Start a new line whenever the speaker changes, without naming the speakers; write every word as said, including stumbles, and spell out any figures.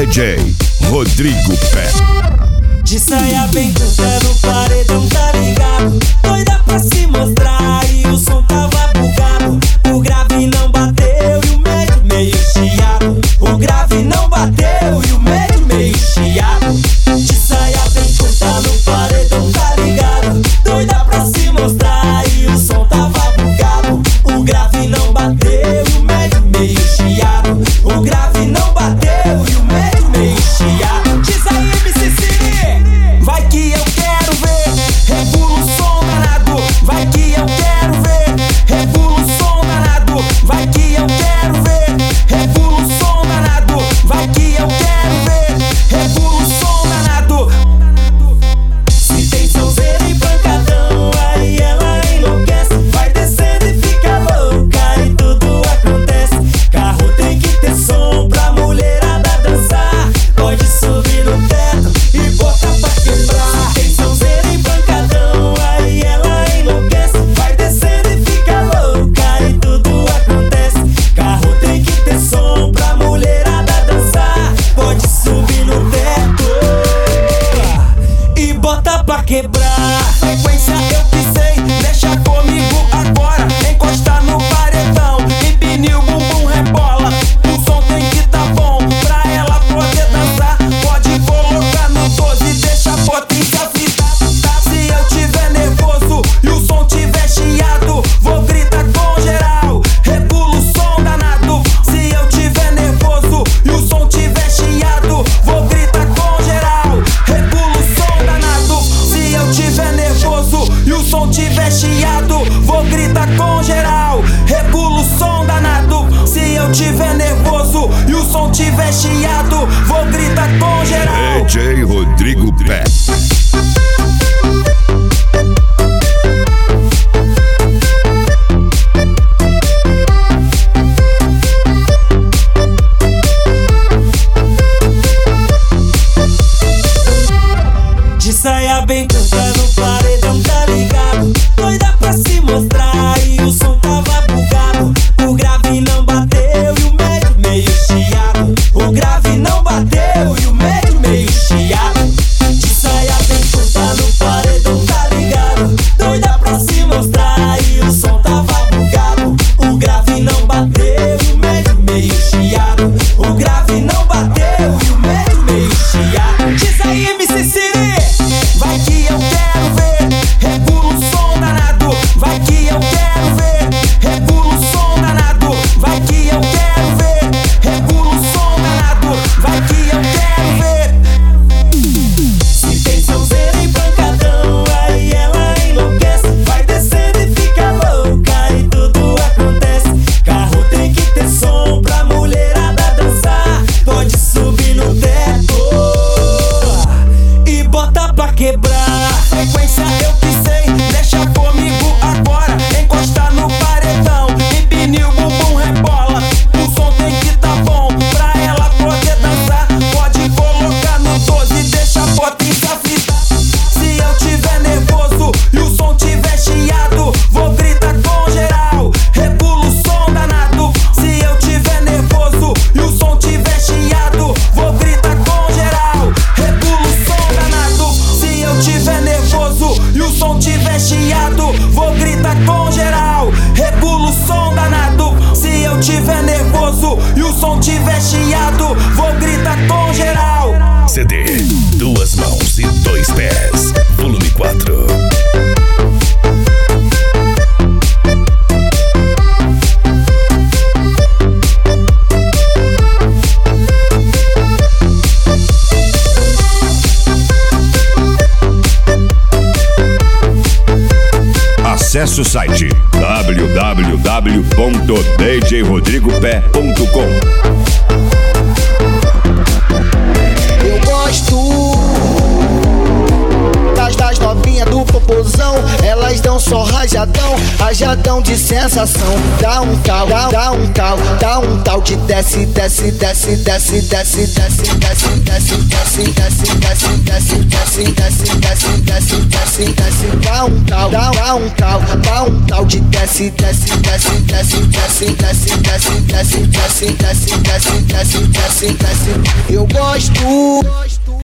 J Rodrigo Pé.
De saia bem curta no paredão, tá ligado? Doida pra se mostrar e o som tava bugado. O grave não bateu e o médio meio chiado. O grave não bateu e o médio meio chiado. De saia bem curta no paredão, tá ligado? Doida pra se mostrar e o som tava bugado. O grave não bateu e o médio meio chiado. O grave não bateu e o médio meio chiado. Diz aí, M C Cine, vai que eu quero ver. Regula o som danado, vai que eu quero ver. Regula o som danado, vai que eu quero ver. Regula o som danado, vai que eu quero ver. Regula o som danado. Se tem sonzeira e pancadão, aí ela enlouquece. Vai descendo e fica louca e tudo acontece. Carro tem que ter som pra mulherada dançar. Pode subir no teto e bota pra quebrar. Se tem sonzeira e pancadão, aí ela enlouquece. Vai descendo e fica louca e tudo acontece. Carro tem que ter som pra mulherada dançar. Pode subir no teto e bota pra quebrar. Frequência eu que sei, deixa comigo agora. Encosta no paredão, empine o bumbum, rebola. O som tem que tá bom pra ela poder dançar. Pode colocar no doze, deixa a potência fritar. Se eu tiver nervoso e o som tiver chiado, vou gritar com geral. Regula o som danado. Se eu tiver nervoso e o som tiver chiado, vou gritar com geral. Regula o som danado. Se eu tiver nervoso e o som tiver chiado, vou gritar com geral. Regula o som danado. Se eu tiver nervoso e o som tiver chiado, vou gritar com geral.
D J Rodrigo Pé.
De saia bem curta no paredão, tá ligado? Doida pra se mostrar e o som tava bugado. O grave não bateu e o médio meio chiado. O grave não bateu e o médio meio chiado. De saia bem curta no paredão, tá ligado? Doida pra se mostrar e o som tava bugado. O grave não bateu e o médio meio chiado. O grave não bateu e o médio meio chiado. Diz aí, M C Cine, vai que eu quero ver. Regula o som danado, vai que eu quero ver. Regula o som danado, vai que eu quero ver. Regula o som danado, vai que eu quero ver. Se tem sonzeira e pancadão, aí ela enlouquece. Vai descendo e fica louca e tudo acontece. Carro tem que ter som pra mulherada dançar. Pode subir no teto e bota pra quebrar. Frequência eu que sei, deixa comigo agora. Encosta no paredão, empine o bumbum, rebola. O som tem que tá bom pra ela poder dançar. Pode colocar no doze, deixa a potência fritar. Se eu tiver nervoso e o som tiver chiado, vou gritar com geral. Regula o som danado. Se eu tiver nervoso e o som tiver chiado, vou gritar com geral. Regula o som danado. Se eu tiver nervoso e o som tiver chiado, vou gritar com geral. Regula o som danado. Se eu tiver nervoso e o som tiver chiado, vou gritar com geral.
C D Duas Mãos e Dois Pés, volume quatro. Acesse o site w w w ponto d j rodrigo pé ponto com.
Eu gosto das, das novinhas do popozão. Elas dão só rajadão, rajadão de sensação. Dá um tal, dá, dá um tal, dá um tal que desce, desce, desce, desce, desce, desce, desce, desce, desce, desce, desce, desce, desce, desce, desce, desce, desce, desce, desce, dá um tal, dá, dá um tal, dá um tal de desce, desce, desce, desce, desce, desce, desce, desce, desce, desce, desce, desce, desce, desce. Eu gosto.